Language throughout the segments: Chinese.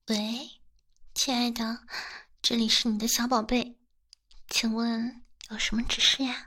喂，亲爱的，这里是你的小宝贝，请问有什么指示呀？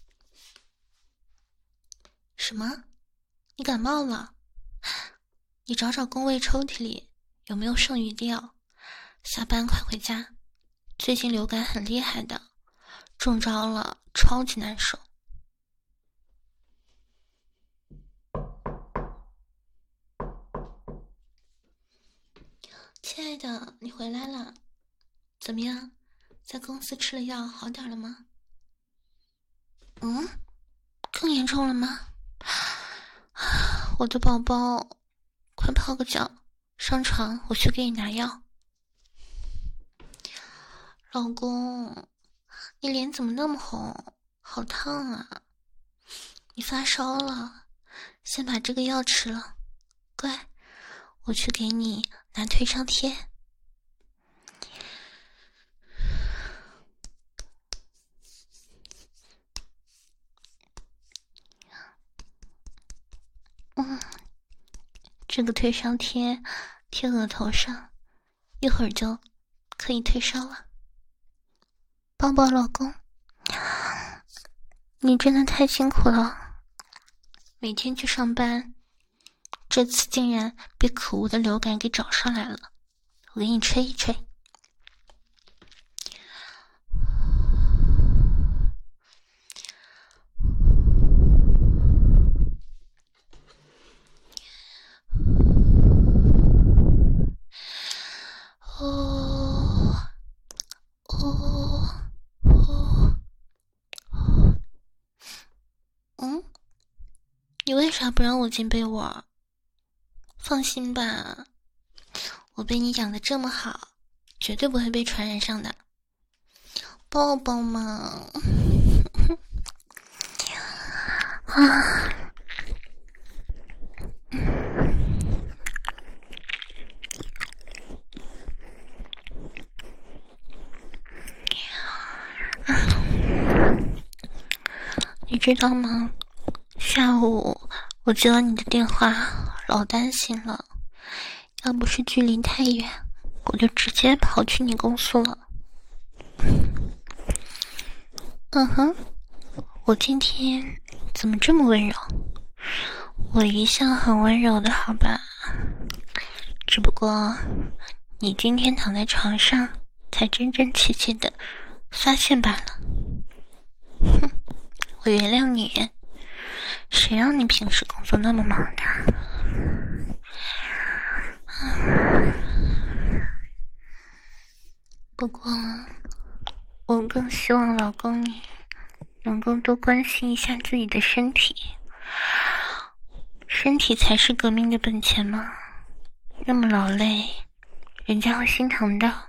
什么？你感冒了？你找找工位抽屉里有没有剩余药，下班快回家。最近流感很厉害的，中招了超级难受。亲爱的，你回来了，怎么样？在公司吃了药好点了吗？更严重了吗？我的宝宝，快泡个脚，上床，我去给你拿药。老公，你脸怎么那么红？好烫啊！你发烧了，先把这个药吃了。乖，我去给你拿退烧贴。这个退烧贴贴额头上，一会儿就可以退烧了。抱抱老公，你真的太辛苦了，每天去上班，这次竟然被可恶的流感给找上来了。我给你吹一吹。哦哦哦，你为啥不让我进被窝？放心吧，我被你养得这么好，绝对不会被传染上的。抱抱嘛。啊，你知道吗？下午我接到你的电话，老担心了。要不是距离太远，我就直接跑去你公司了。我今天怎么这么温柔？我一向很温柔的，好吧？只不过你今天躺在床上，才真真切切的发现罢了。哼，我原谅你。谁让你平时工作那么忙的？不过，我更希望老公你能够多关心一下自己的身体，身体才是革命的本钱嘛。那么劳累，人家会心疼的。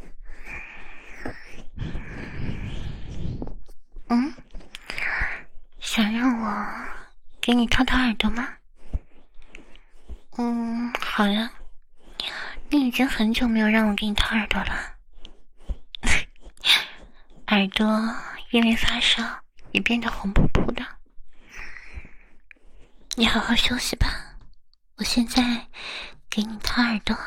想让我给你掏掏耳朵吗？好呀。你已经很久没有让我给你掏耳朵了。耳朵因为发烧也变得红扑扑的。你好好休息吧，我现在给你掏耳朵。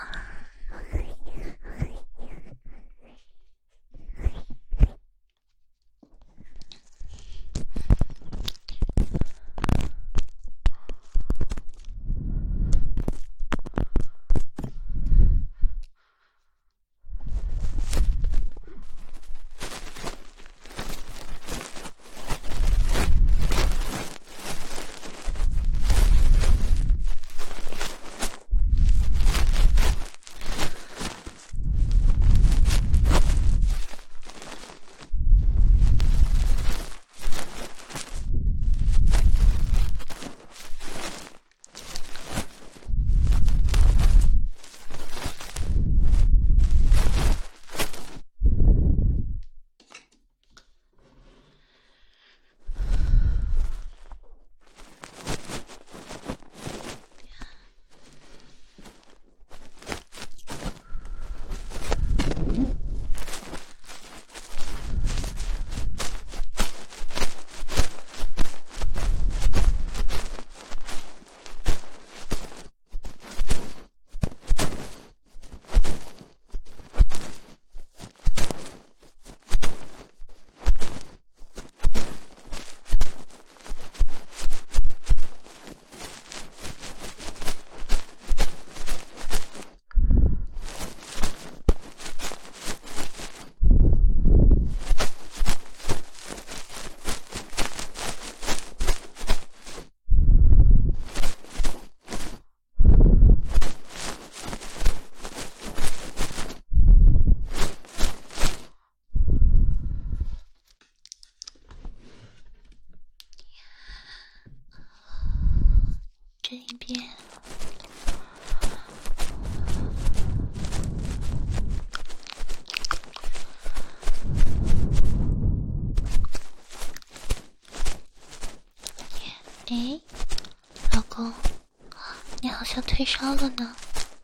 退烧了呢？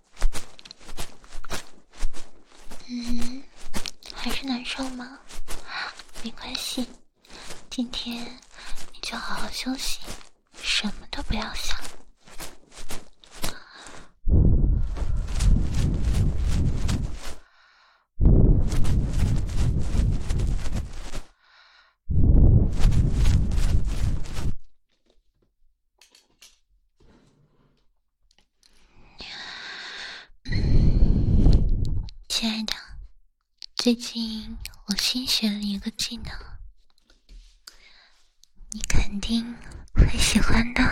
还是难受吗？没关系，今天你就好好休息，什么都不要想。亲爱的，最近我新学了一个技能，你肯定会喜欢的。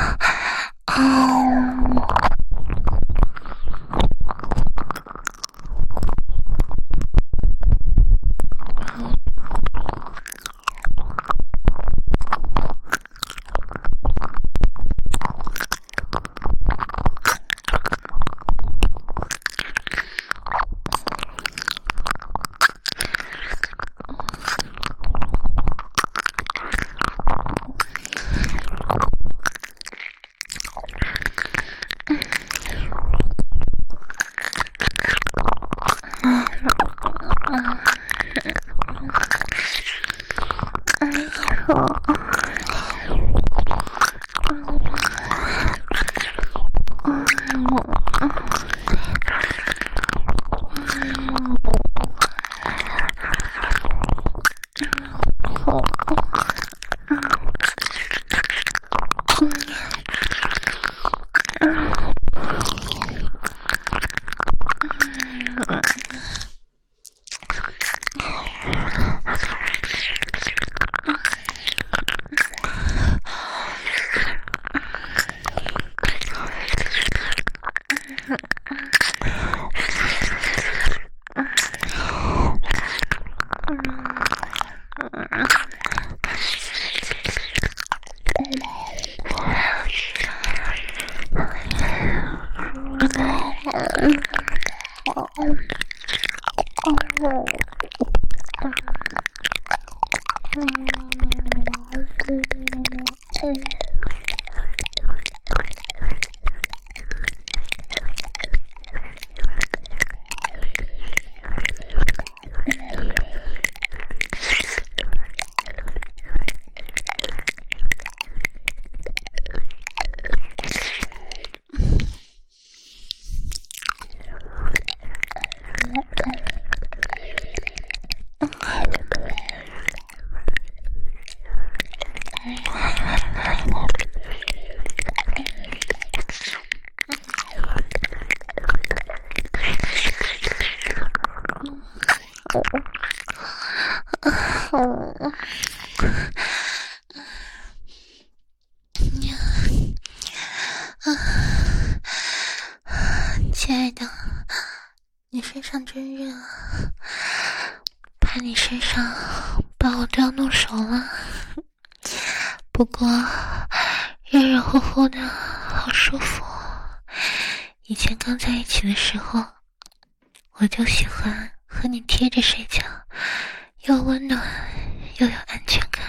亲爱的，你身上真热，怕你身上把我都要弄熟了。不过热热乎乎的，好舒服。以前刚在一起的时候，我就喜欢和你贴着睡觉，又温暖又有安全感。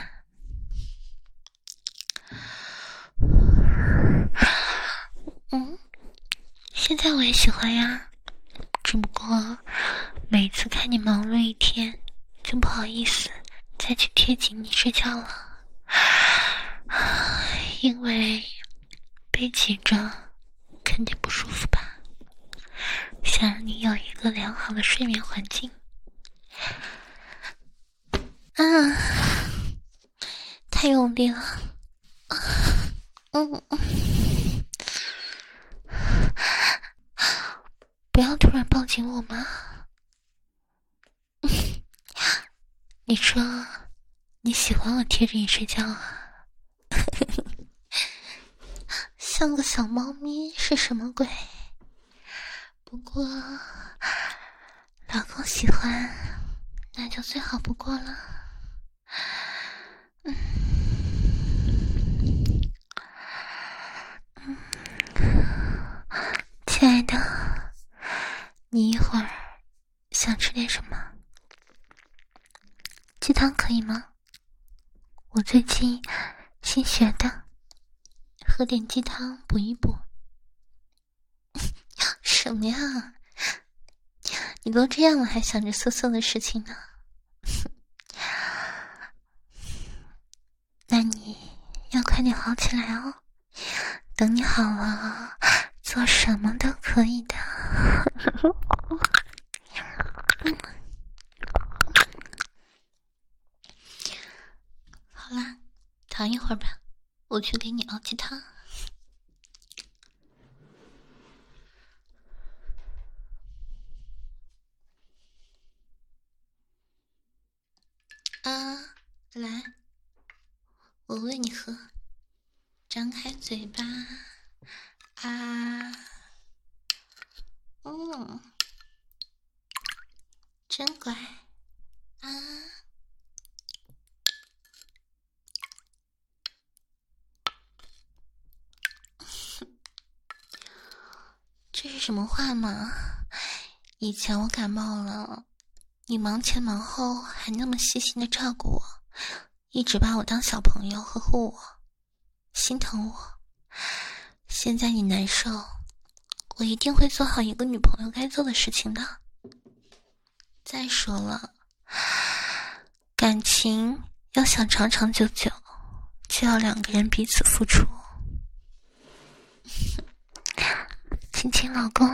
现在我也喜欢呀，只不过每次看你忙碌一天，就不好意思再去贴紧你睡觉了，因为被挤着肯定不舒服吧，想让你有一个良好的睡眠环境。太用力了。不要突然抱紧我嘛。你说你喜欢我贴着你睡觉啊？像个小猫咪是什么鬼？不过老公喜欢，那就最好不过了。亲爱的，你一会儿想吃点什么？鸡汤可以吗？我最近新学的，喝点鸡汤补一补。 什么呀？你都这样了，还想着色色的事情呢？那你要快点好起来哦。等你好了，做什么都可以的。好啦，躺一会儿吧，我去给你熬鸡汤。啊，来，我喂你喝。张开嘴巴，啊，真乖，啊，这是什么话嘛？以前我感冒了，你忙前忙后还那么细心的照顾我，一直把我当小朋友呵护我，心疼我。现在你难受，我一定会做好一个女朋友该做的事情的。再说了，感情要想长长久久，就要两个人彼此付出。亲亲老公，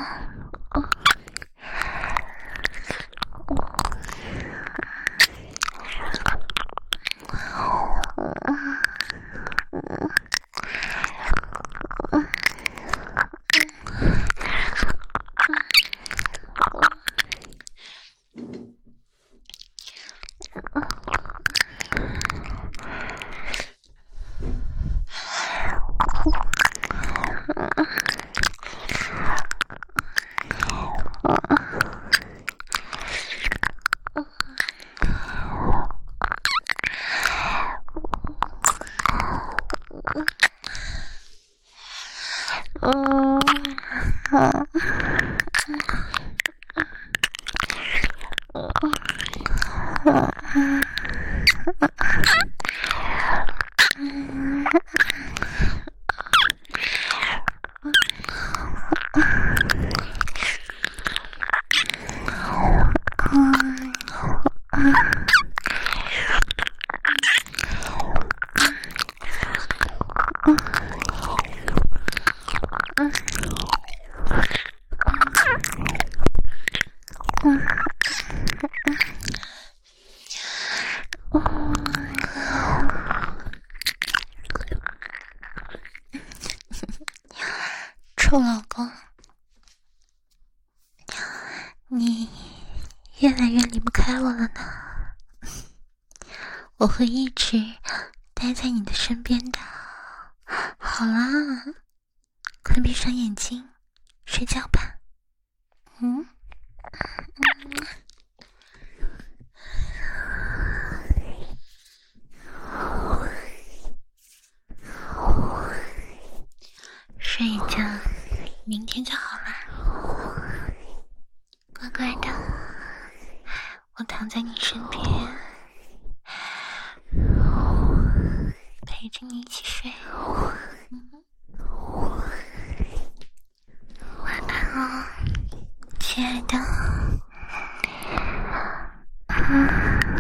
臭老公，你越来越离不开我了呢。我会一直待在你的身边的。好啦，快闭上眼睛睡觉吧。睡一觉，明天就好了。乖乖的，我躺在你身边，陪着你一起睡。晚安哦，亲爱的。